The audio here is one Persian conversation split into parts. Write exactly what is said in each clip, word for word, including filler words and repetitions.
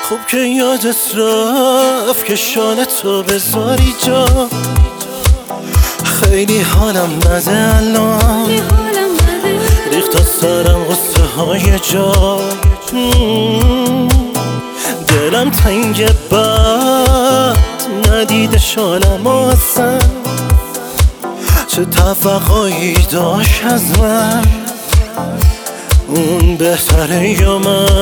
خوب که یادت رفت که شانه تو بذاری جا. خیلی حالم بده الان، ریخت از سرم غصه های جا. دلم تنگ بد ندیده شانم اصلا، چه توقعی داشت از من، اون بهتره یا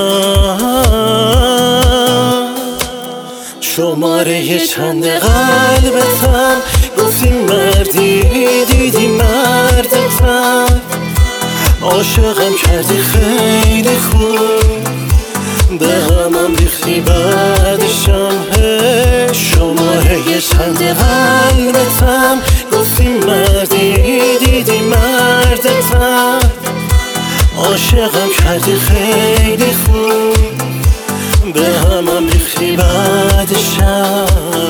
من؟ شماره چند قلبتم، گفتی مردی دیدی مردتم، عاشقم کردی خیلی خوب، به همم ریختی بعدشم. شماره چند قلبتم، گفتی مردی دیدی مردتم، عاشقم کردی خیلی خوب، به همم ریختی بعدشم.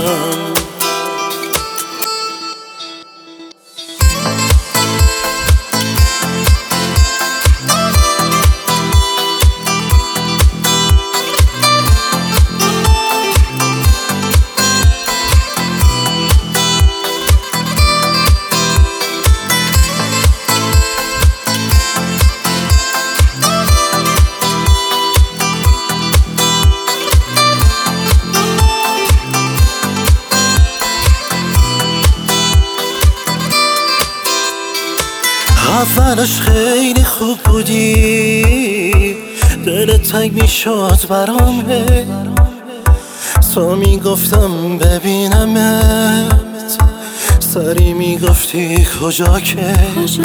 اولش خیلی خوب بودی، دلت تنگ میشد برام، تو میگفتم ببینمت، سری میگفتی کجا که.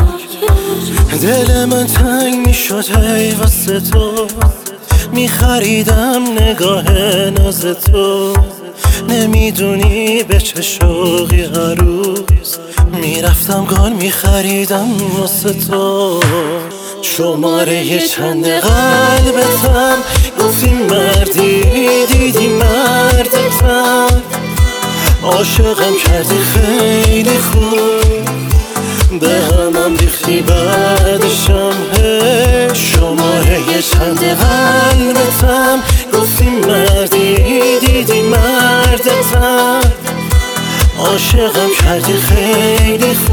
دل من تنگ میشد هی واسه تو، میخریدم نگاه ناز تو، نمیدونی به چه شوقی هر روز میرفتم گل میخریدم واسه تو. شماره چند قلبتم، گفتی مردی دیدی مردتم، عاشقم کردی خیلی خوب، به همم ریختی بعدشم. شماره چند قلبتم، گفتی مردی دیدی مردتم، عاشقم کردی خیلی خوب،